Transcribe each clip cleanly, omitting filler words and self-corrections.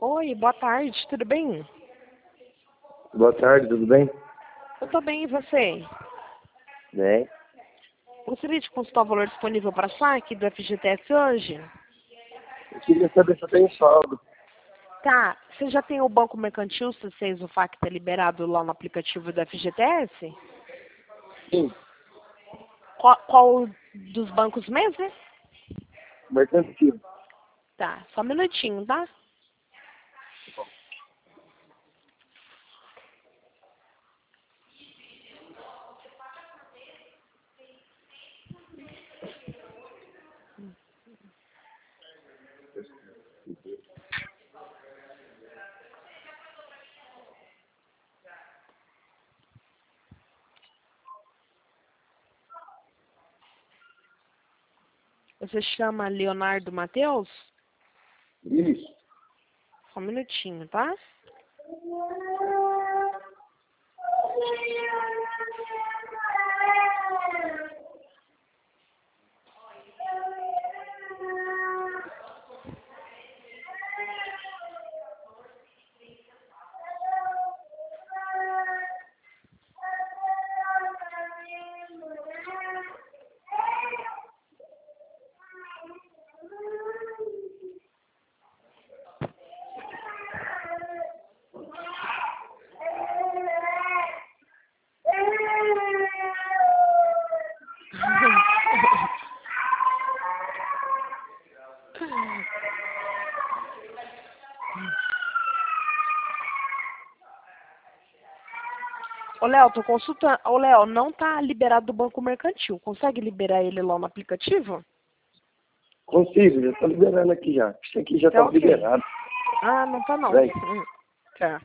Oi, boa tarde, tudo bem? Boa tarde, tudo bem? Eu tô bem, e você? Bem. Gostaria de consultar o valor disponível para saque do FGTS hoje? Eu queria saber se eu tenho saldo. Tá, você já tem o banco mercantil, se vocês o FAC tá liberado lá no aplicativo do FGTS? Sim, Qual dos bancos mesmo? mercantil. Tá, só um minutinho, tá? Você chama Leonardo Matheus? Isso. Só um minutinho, tá? Ô, Léo, tô consultando. Ô, Léo, não tá liberado do banco mercantil. Consegue liberar ele lá no aplicativo? Consigo, já tô liberando aqui já. Isso aqui já Tá tá ok. liberado. Ah, não tá não. Vem. Tá.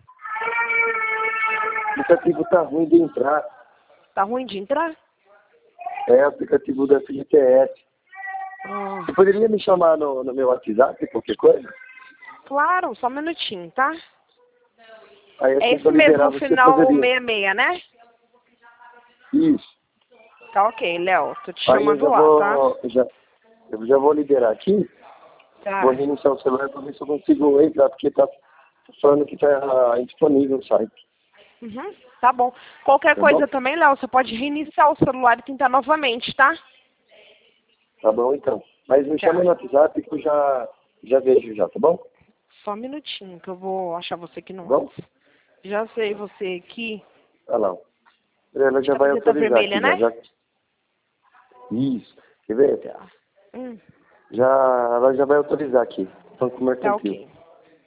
O aplicativo tá ruim de entrar. Tá ruim de entrar? É o aplicativo do FGTS. Ah, Você poderia me chamar no meu WhatsApp, qualquer coisa? claro, só um minutinho, tá? Aí É assim que eu esse mesmo, liberar, no você final poderia. 66, né? Isso. Tá ok, Léo. Tô te Aí chamando lá, tá? eu já vou liberar aqui. Vou Tá. reiniciar o celular para ver se eu consigo entrar, porque tá falando que tá indisponível o site. Uhum, tá bom. Qualquer Tá bom? coisa também, Léo, você pode reiniciar o celular e tentar novamente, tá? Tá bom, então. Mas me chama Tá. no WhatsApp que eu já vejo já, tá bom? Só um minutinho que eu vou achar você aqui Tá no bom? WhatsApp. Já sei você aqui. Olha lá. Ela De já vai camiseta autorizar vermelha, aqui, já. né? Isso. Quer ver? Tá. Ela já vai autorizar aqui. Banco Tá Mercantil. ok.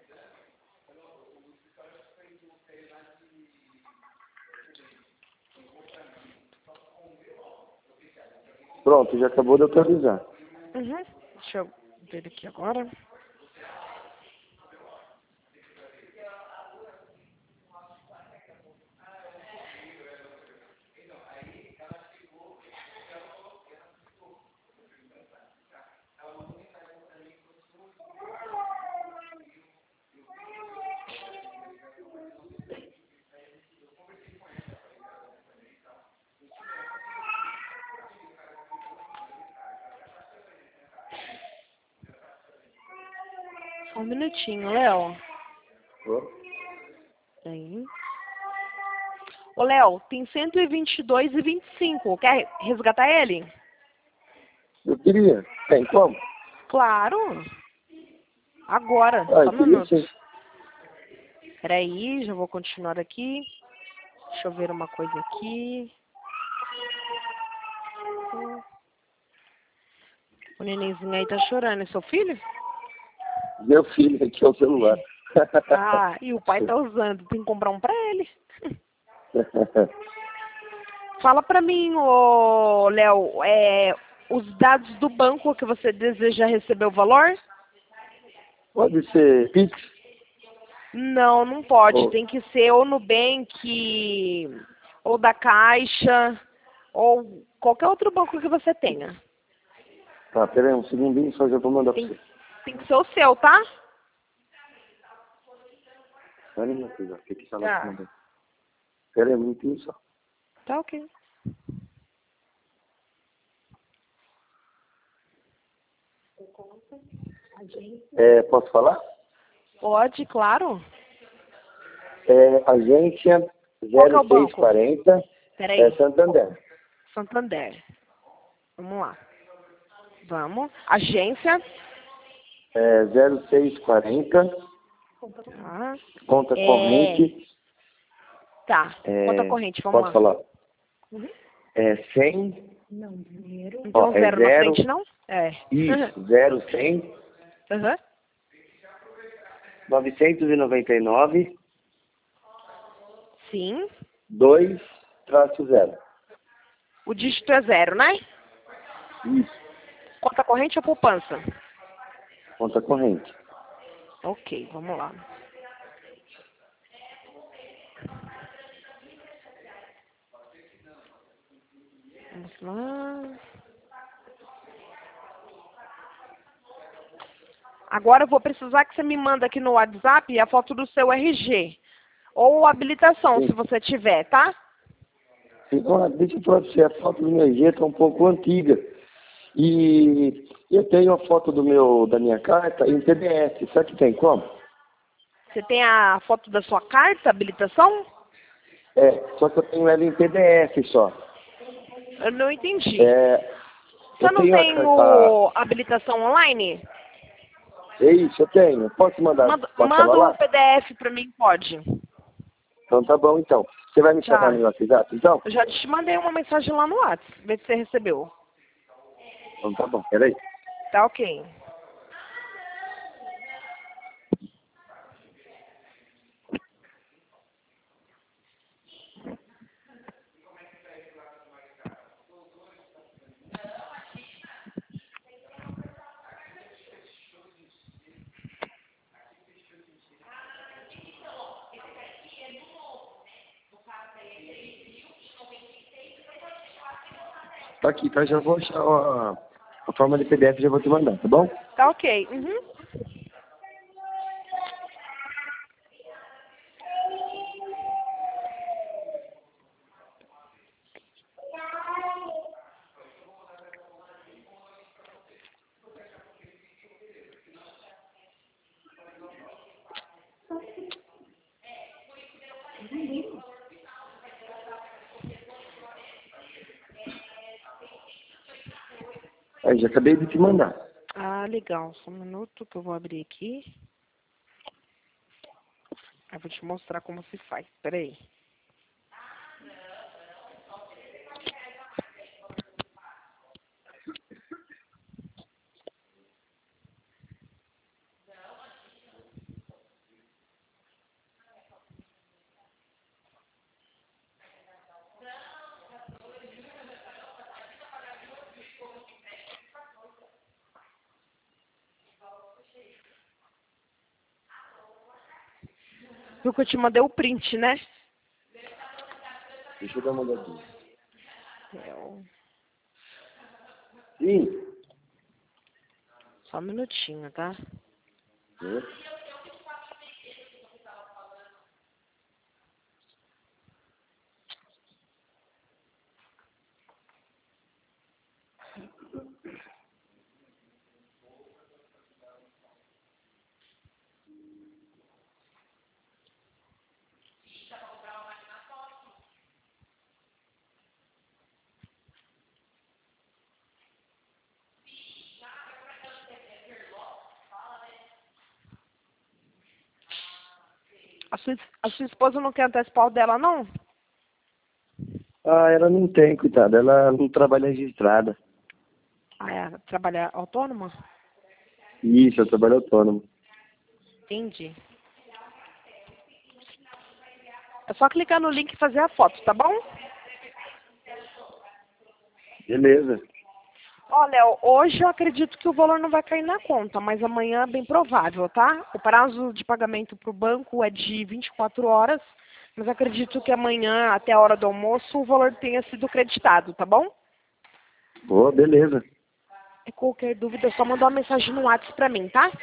Pronto, já acabou de autorizar. Uhum. Deixa eu ver aqui agora. Só um minutinho, Léo. Aí. Ô, Léo, tem 122,25. Quer resgatar ele? Eu queria. Tem como? Claro. Agora. Ah, Só eu um queria minuto. sim. Peraí, já vou continuar aqui. Deixa eu ver uma coisa aqui. O nenenzinho aí tá chorando. É seu filho? Meu filho aqui é o celular. Ah, e o pai tá usando. Tem que comprar um pra ele. Fala pra mim, ô Léo, os dados do banco que você deseja receber o valor? Pode ser Pix? Não, não pode. Ou... Tem que ser ou Nubank, ou da Caixa, ou qualquer outro banco que você tenha. Tá, pera aí um segundinho, só já vou mandar pra Tem, você. tem que ser o seu, tá? Pera aí, meu filho, o que que ela te Tá. mandou? Pera aí um minutinho só. Tá ok. Posso falar? Pode, claro. Agência Qual que é o banco? 0640, Peraí. Santander. Santander. Vamos lá. Vamos. Agência. 0640, Tá. conta corrente. Tá. Conta corrente, vamos Posso lá. falar? Uhum. 100. Não tem Ó, um zero na frente, não? Isso, 0100 Uhum. 999 Sim. 2-0. O dígito é 0, né? Isso, Conta corrente ou poupança? conta corrente. Ok, vamos lá. Vamos lá. Agora eu vou precisar que você me manda aqui no WhatsApp a foto do seu RG. Ou habilitação, Sim. se você tiver, tá? Então, deixa eu falar pra você, a foto do meu RG está um pouco antiga. E eu tenho a foto da minha carta em PDF. Será que tem como? Você tem a foto da sua carta, habilitação? Só que eu tenho ela em PDF só. Eu não entendi. Eu Você não tenho tem o habilitação online? É isso, eu tenho. Posso mandar? Posso Manda falar o PDF pra mim, pode. Então tá bom, então. Você vai me Tá. chamar no WhatsApp, então? Eu já te mandei uma mensagem lá no WhatsApp, vê se você recebeu. Então tá bom, peraí. Tá ok. Tá aqui, tá? Já vou achar a forma de PDF, já vou te mandar, tá bom? Tá ok. Uhum. Aí, já acabei de te mandar. Ah, legal. Só um minuto que eu vou abrir aqui. Eu vou te mostrar como se faz. Peraí. Viu que eu te mandei o print, né? Deixa eu dar uma olhadinha. Eu... Sim. Só um minutinho, tá? A sua esposa não quer antecipar o dela, não? Ela não tem, coitada. Ela não trabalha registrada. Ah, é trabalhar autônoma? Isso, eu trabalho autônomo. Entendi. É só clicar no link e fazer a foto, tá bom? Beleza. Ó, Léo, hoje eu acredito que o valor não vai cair na conta, mas amanhã é bem provável, tá? O prazo de pagamento para o banco é de 24 horas, mas acredito que amanhã, até a hora do almoço, o valor tenha sido creditado, tá bom? Boa, beleza. Qualquer dúvida, é só mandar uma mensagem no WhatsApp pra mim, tá?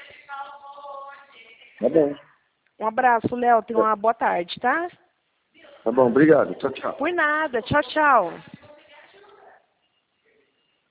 Tá bom. Um abraço, Léo. Tenha uma boa tarde, tá? Tá bom, obrigado. Tchau, tchau. Por nada. Tchau, tchau.